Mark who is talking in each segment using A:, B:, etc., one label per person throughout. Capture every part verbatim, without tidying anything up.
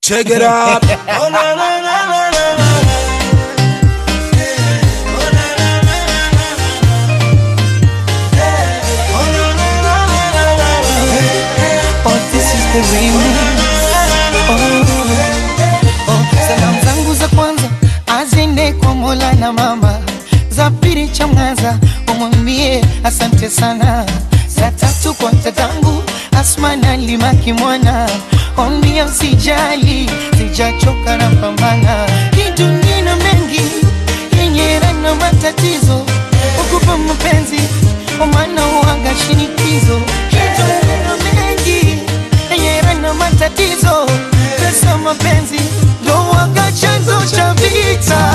A: Check it up. Oh na na na na na na. Oh na na na na na na. Oh na na na na na na.
B: Oh, this is the remix. Oh, oh, salamu zangu za kwanza azende kwa Mola na mama, za pili chamgaza umwambie asante sana, za tatu kwa tatangu Asma na Limaki mwana, ombia usijali sijachoka na pambana. Hii dunia ina mengi yenye na matatizo, ukupa mapenzi kwa maana uanga shinikizo. Hii dunia ina mengi yenye na matatizo, pesa mapenzi ndo uanga chanzo cha vita.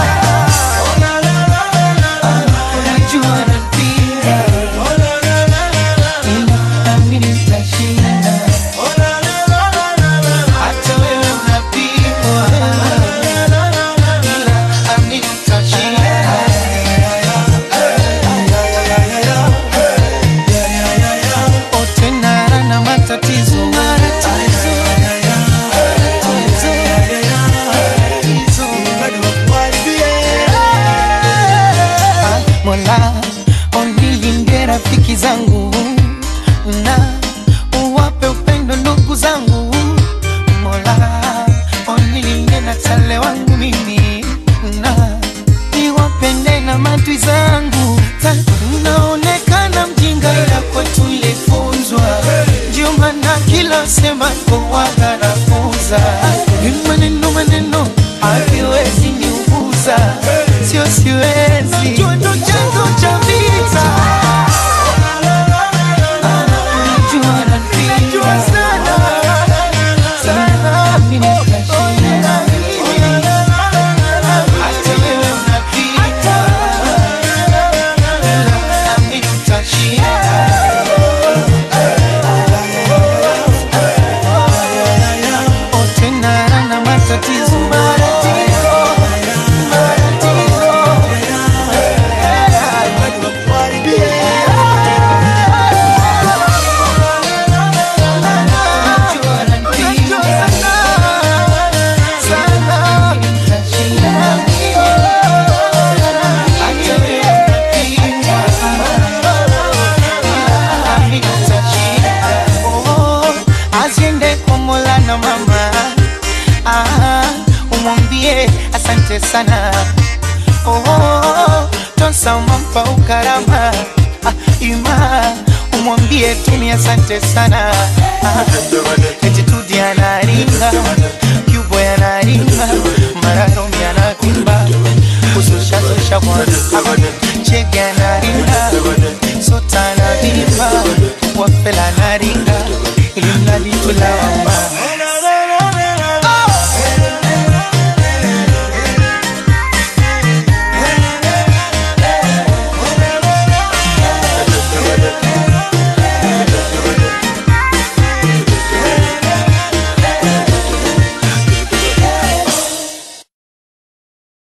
B: Mola onilinde rafiki zangu na uwape upendo ndugu zangu. Mola onilinde na tale wangu mimi na niwapende na madui zangu. Naonekana mjinga ila kwetu ilifunzwa, ndio maana kila sema kwa garafuza. Maneno maneno haviwezi niuguza, sio siwezi, najua ndo chanzo cha vita. Najua najua sana sana mimi nashinda, hata wewe unapita mimi nitashinda. Oh, tena na matatizo na mama, ah, umwambie asante sana. Oh, oh, tonsa umampa ukarama, ah, ima umwambie tumi asante sana. Ah, attitude anaringa, Cubo anaringa, Mararomi anavimba, ususha susha mwana, Chege anaringa.